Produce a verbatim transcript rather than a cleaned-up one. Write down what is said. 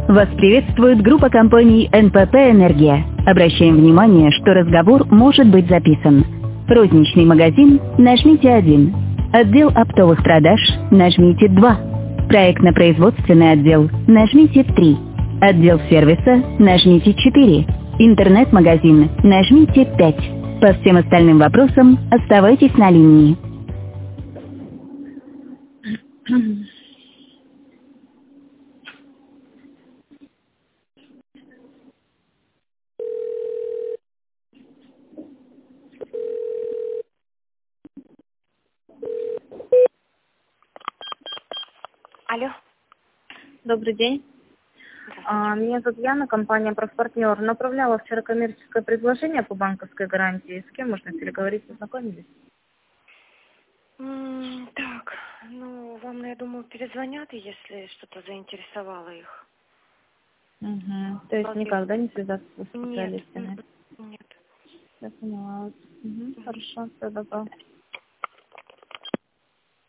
Вас приветствует группа компаний эн пэ пэ «Энергия». Обращаем внимание, что разговор может быть записан. Розничный магазин – нажмите один. Отдел оптовых продаж – нажмите два. Проектно-производственный отдел – нажмите три. Отдел сервиса – нажмите четыре. Интернет-магазин – нажмите пять. По всем остальным вопросам оставайтесь на линии. Алло. Добрый день. А, Меня зовут Яна, компания «Профпартнер». Направляла вчера коммерческое предложение по банковской гарантии. С кем можно переговорить, познакомились? М, Так, ну, вам, я думаю, перезвонят, если что-то заинтересовало их. Угу. То есть Разве- никогда не связаться с Нет, специалистами? м, нет. Я поняла. Угу. Хорошо, все, добро.